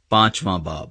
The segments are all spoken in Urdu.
5واں باب۔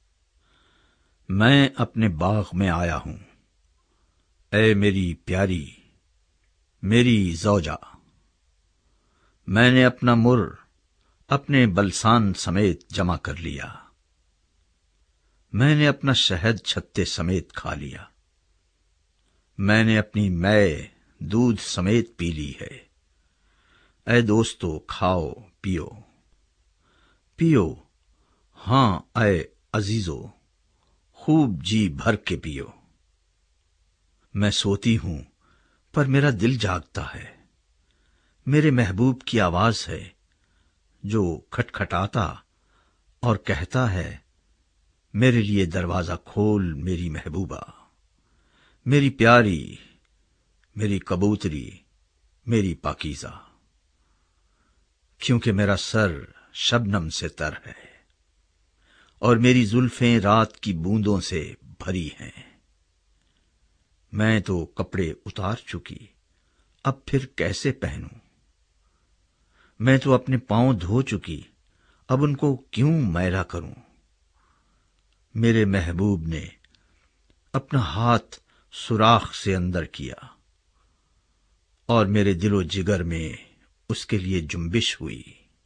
میں اپنے باغ میں آیا ہوں، اے میری پیاری، میری زوجہ۔ میں نے اپنا مر اپنے بلسان سمیت جمع کر لیا، میں نے اپنا شہد چھتے سمیت کھا لیا، میں نے اپنی مے دودھ سمیت پی لی ہے۔ اے دوستو، کھاؤ پیو پیو، ہاں اے عزیزو، خوب جی بھر کے پیو۔ میں سوتی ہوں پر میرا دل جاگتا ہے، میرے محبوب کی آواز ہے جو کھٹکھٹاتا اور کہتا ہے، میرے لیے دروازہ کھول میری محبوبہ، میری پیاری، میری کبوتری، میری پاکیزہ۔ کیونکہ میرا سر شبنم سے تر ہے اور میری زلفیں رات کی بوندوں سے بھری ہیں۔ میں تو کپڑے اتار چکی، اب پھر کیسے پہنوں؟ میں تو اپنے پاؤں دھو چکی، اب ان کو کیوں میلا کروں؟ میرے محبوب نے اپنا ہاتھ سوراخ سے اندر کیا اور میرے دل و جگر میں اس کے لیے جنبش ہوئی۔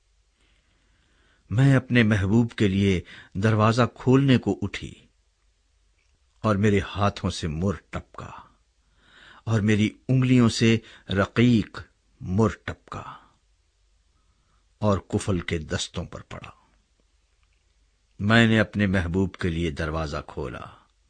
میں اپنے محبوب کے لیے دروازہ کھولنے کو اٹھی اور میرے ہاتھوں سے مر ٹپکا اور میری انگلیوں سے رقیق مر ٹپکا اور کفل کے دستوں پر پڑا۔ میں نے اپنے محبوب کے لیے دروازہ کھولا،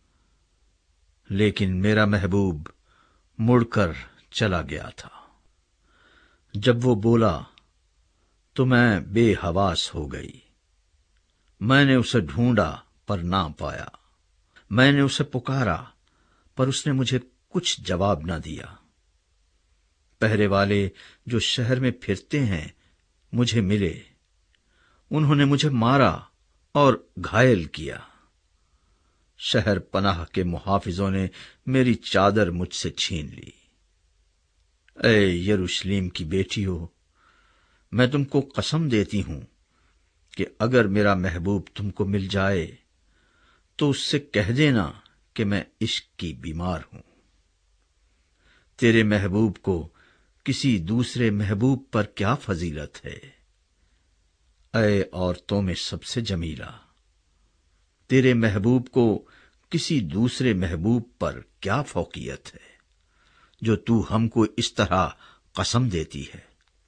لیکن میرا محبوب مڑ کر چلا گیا تھا۔ جب وہ بولا تو میں بے حواس ہو گئی۔ میں نے اسے ڈھونڈا پر نہ پایا، میں نے اسے پکارا پر اس نے مجھے کچھ جواب نہ دیا۔ پہرے والے جو شہر میں پھرتے ہیں مجھے ملے، انہوں نے مجھے مارا اور گھائل کیا۔ شہر پناہ کے محافظوں نے میری چادر مجھ سے چھین لی۔ اے یروشلم کی بیٹیو، میں تم کو قسم دیتی ہوں کہ اگر میرا محبوب تم کو مل جائے تو اس سے کہہ دینا کہ میں عشق کی بیمار ہوں۔ تیرے محبوب کو کسی دوسرے محبوب پر کیا فضیلت ہے؟ اے عورتوں میں سب سے جمیلہ، تیرے محبوب کو کسی دوسرے محبوب پر کیا فوقیت ہے جو تو ہم کو اس طرح قسم دیتی ہے؟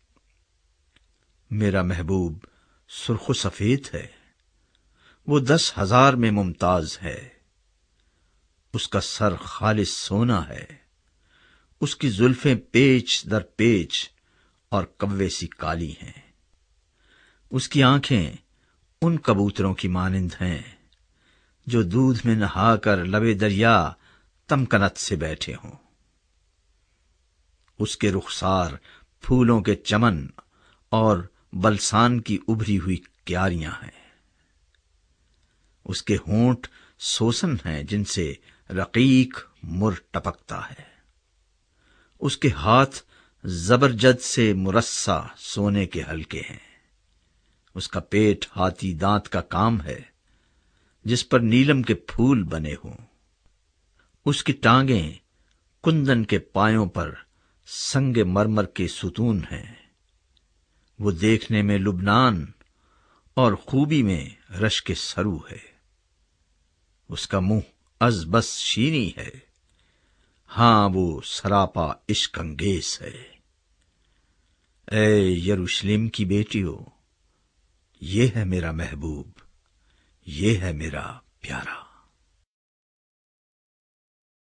میرا محبوب سرخ و سفید ہے، وہ 10,000 میں ممتاز ہے، اس کا سر خالص سونا ہے، اس کی زلفیں پیچ در پیچ اور کوے سی کالی ہیں، اس کی آنکھیں ان کبوتروں کی مانند ہیں جو دودھ میں نہا کر لبے دریا تمکنت سے بیٹھے ہوں۔ اس کے رخسار پھولوں کے چمن اور بلسان کی ابھری ہوئی کیاریاں ہیں، اس کے ہونٹ سوسن ہیں جن سے رقیق مر ٹپکتا ہے، اس کے ہاتھ زبرجد سے مرصع سونے کے ہلکے ہیں، اس کا پیٹ ہاتھی دانت کا کام ہے جس پر نیلم کے پھول بنے ہوں، اس کی ٹانگیں کندن کے پایوں پر سنگ مرمر کے ستون ہیں، وہ دیکھنے میں لبنان اور خوبی میں رشک سرو ہے، اس کا منہ از بس شیریں ہے، ہاں وہ سراپا عشق انگیز ہے۔ اے یروشلم کی بیٹیو، یہ ہے میرا محبوب، یہ ہے میرا پیارا۔